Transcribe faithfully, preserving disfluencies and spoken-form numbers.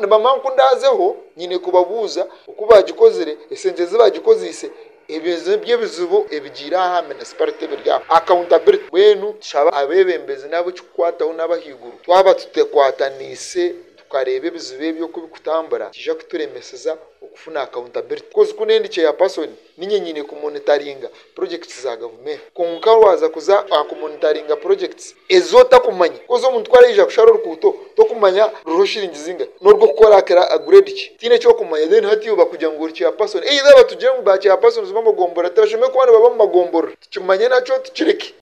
nibamanku ndazeho nyine kubabuza uko bagikozere esente zibagikozise ebyo byebizibu ebigira ha municipality birya accountability wenu shaba abebembezi nabo kikwataho n'abahiguru twaba tutekwatanise tukareba ebizibu ebyo kubikutambura kija kuturemeseza okufuna accountability kozi kunendi kye ya person ninye nyine ku monitoringa projects za government konka waza kuza ku monitoringa projects ezota kumanya kozo umuntu twareje kushara rukuto to kumanya ruroshiringi zinga norwo gukora akara upgrade ki tine cyo kumanya then hati uba kugira ngo uri ya person either batuje mu ba ya person zuma mugombora tashime kubana baba mu magombora tukimanye naco tukireke